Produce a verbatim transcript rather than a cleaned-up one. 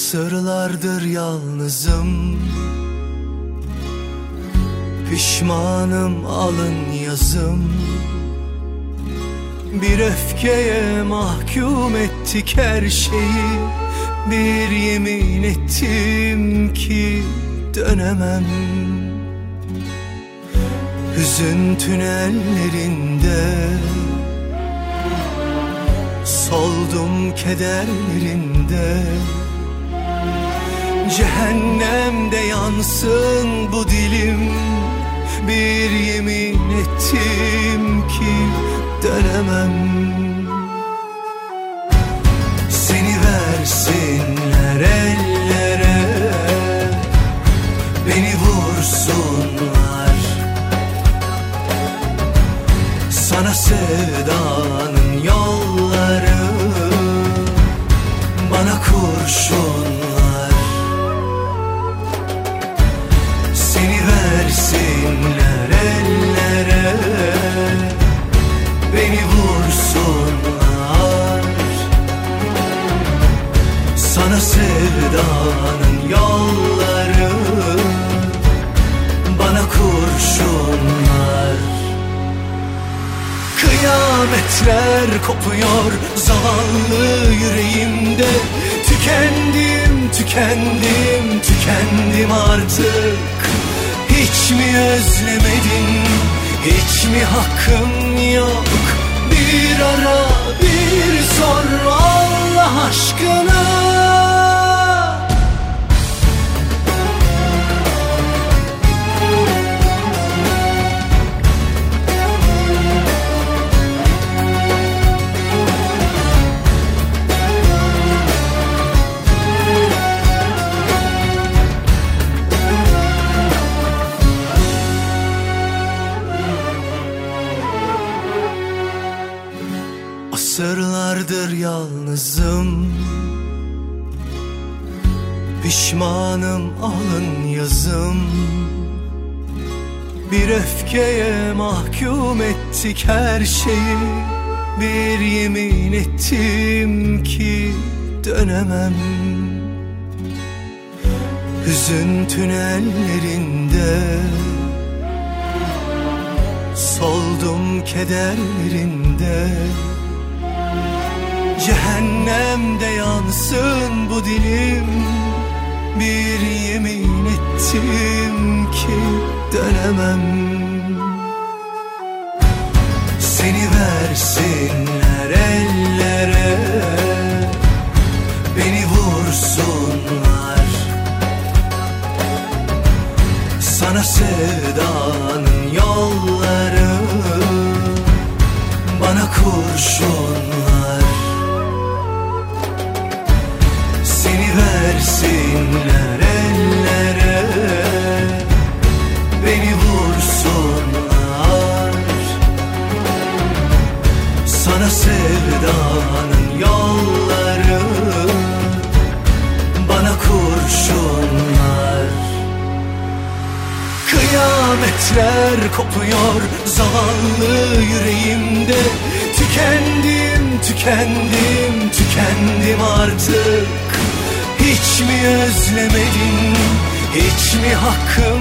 Asırlardır yalnızım, pişmanım alın yazım. Bir öfkeye mahkum ettik her şeyi. Bir yemin ettim ki dönemem. Hüzün tünellerinde soldum kederlerinde. Cehennemde yansın bu dilim. Bir yemin ettim ki dönemem. Seni versinler ellere, beni vursunlar. Sana sevdanın yolları, bana kurşunlar. Seni versinler ellere, beni vursunlar. Sana sevdanın yolları, bana kurşunlar. Kıyametler kopuyor zavallı yüreğimde. Tükendim, tükendim, tükendim artık. Hiç mi özlemedin, hiç mi hakkım yok? Bir ara, bir sor Allah aşkına. Asırlardır yalnızım, pişmanım alın yazım. Bir öfkeye mahkum ettik her şeyi. Bir yemin ettim ki dönemem. Hüzün tünellerinde soldum kederlerinde. Cehennemde yansın bu dilim. Bir yemin ettim ki dönemem. Seni versinler ellere, beni vursunlar. Sana sevdanın yolları, bana kurşunlar. Seni versinler ellere, beni vursunlar. Sana sevdanın yolları, bana kurşunlar. Kıyametler kopuyor zavallı yüreğimde. Tükendim, tükendim, tükendim artık. Hiç mi özlemedin, hiç mi hakkım